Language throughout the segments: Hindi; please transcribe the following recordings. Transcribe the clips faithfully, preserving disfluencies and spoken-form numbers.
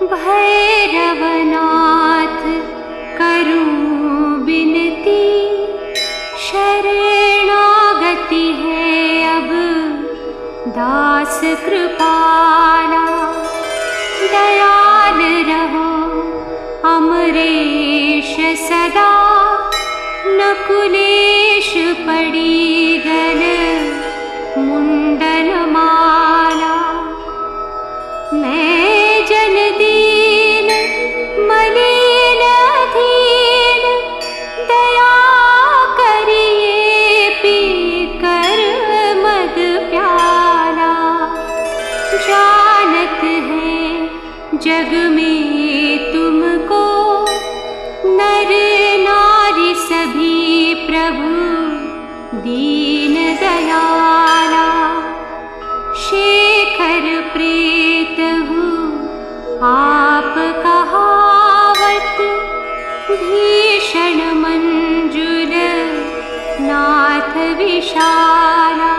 भैरवनाथ करूं बिनती, शरणागति है अब दास कृपाला। दयाल रहो अमरेश सदा, नकुलेश पड़ी गल मुंडन माला। मैं जन दीन मलिन अधीन, दया करिए पी कर मद प्याला। जानत है जग में तुमको, नर नारी सभी प्रभु दीन दयाला। शेखर प्रेत हूँ आप कहावत, भीषण मंजुल नाथ विशाला।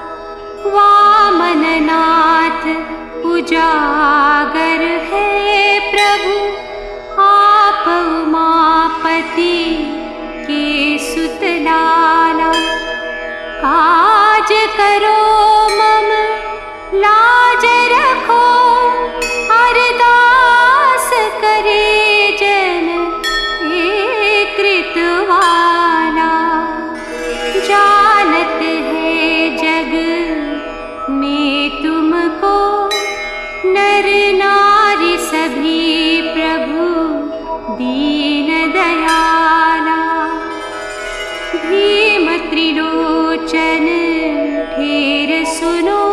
वामन नाथ उजागर है प्रभु, आप उमापति के सुत लाला। काज करो मम लाज रखो, अरदास करे जन हे कृतवाला। जानत है जग में तुमको, नर नारी सभी प्रभु दीन दयाला। भीम त्रिलोचन ठेर सुनो,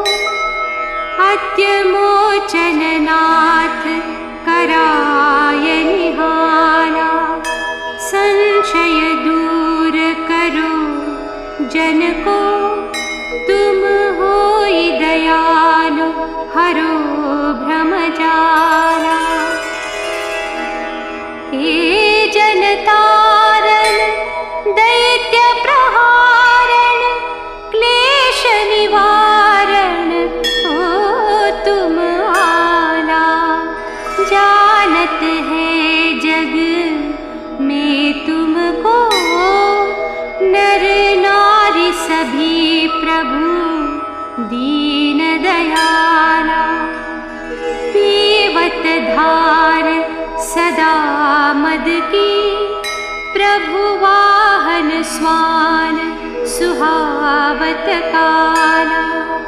अद्य मोचन नाथ कराय निहाला। संशय दूर करो जन को, तुम होई दयालु हरो भ्रम जाला। हे जन तारण दैत्य प्रहारण, क्लेश निवारण हो तुम आला। जानत है जग में तुमको, नर नारी सभी प्रभु दीन दयाला। पीवत धार सदा मद की, प्रभु वाहन स्वान सुहावत काला।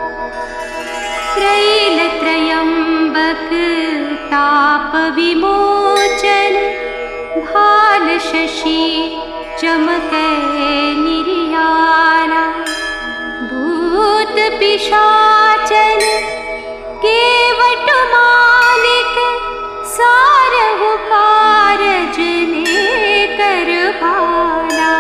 त्रैल त्रयंबक ताप विमोचन, भाल शशि चमकै निर्याला। भूत पिशाचन केवट मालिक, सारहु कारज लेकर भाला।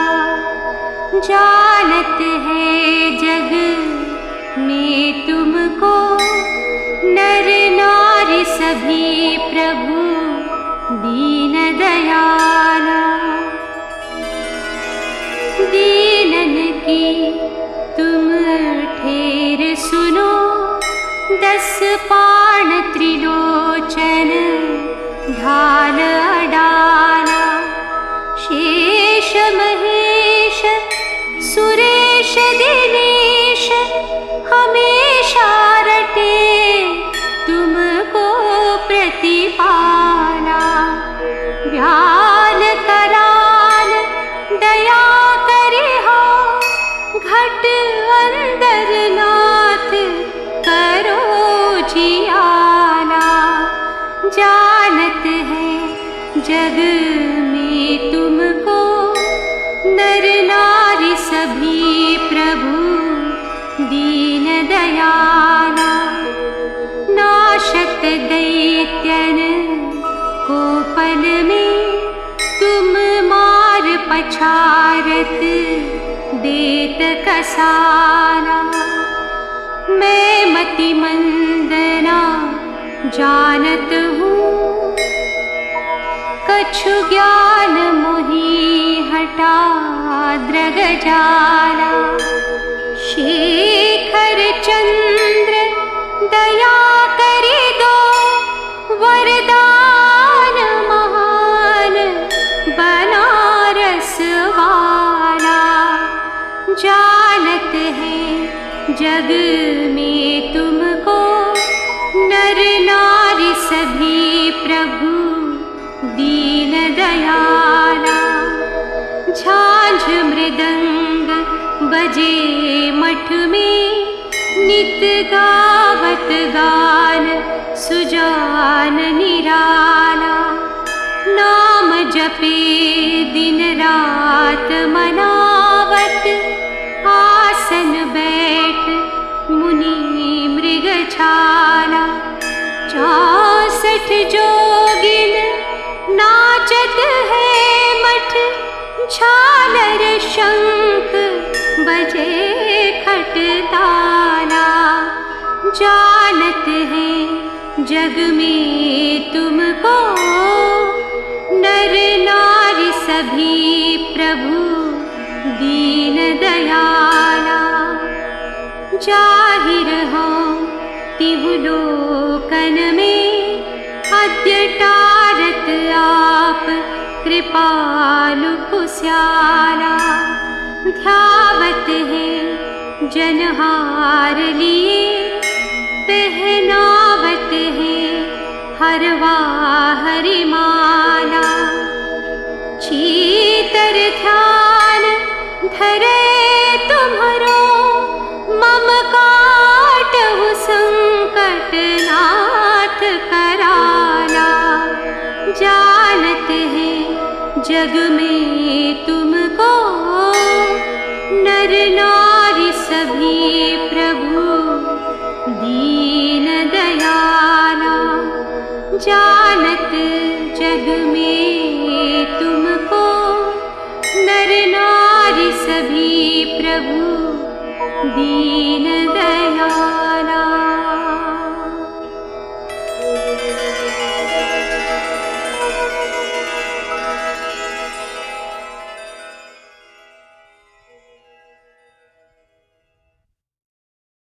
जानत है जग में तुमको, नर नारी सभी प्रभु दीन दयाला। दीनन की तुम ठेर सुनो, दस पाण त्रिलोचन ढाल अडाला। शेष महेश सुरेश दिनेश, हमेशा रटे तुमको प्रतिपाला। व्याल कराल दया करे हो, घट अंदर नाथ करो जियाला। जानत है जग में तुमको, नर नारी सभी प्रभु दीन दयाला। नाशत दैत्यन को पल में, तुम मार पछारत देत कसाला। मैं मति मंदना जानत हूँ, कछु ज्ञान मोहि हटा द्रग जाला। शेखर चंद्र दया करी दो, वरदान जानत है जग में तुमको नर नारी सभी प्रभु दीन दयाला। झांझ मृदंग बजे मठ में नित गावत गान सुजान निराला। नाम जपे दिन रात मनावत आसन बैठ मुनि मृगछाला। चौसठ जोगिन नाचत है मठ झालर शंख बजे खटताला। जानत है जग में तुमको नर नारी सभी प्रभु दीन दयाला। जाहिर हो तिहु लोकन में अद्य टारत आप कृपालु कुस्याला। ध्यावत है जनहार लिए पहनावत है हरवा हरिमाला। चीतर ध्यान धरे तुम्हरो मम काटहु संकट नाथ कराला। जानत है जग में तुमको नर नारी सभी प्रभु दीन दयाला। जानत जग में तुमको नर नारी सभी प्रभु दीन दयाला।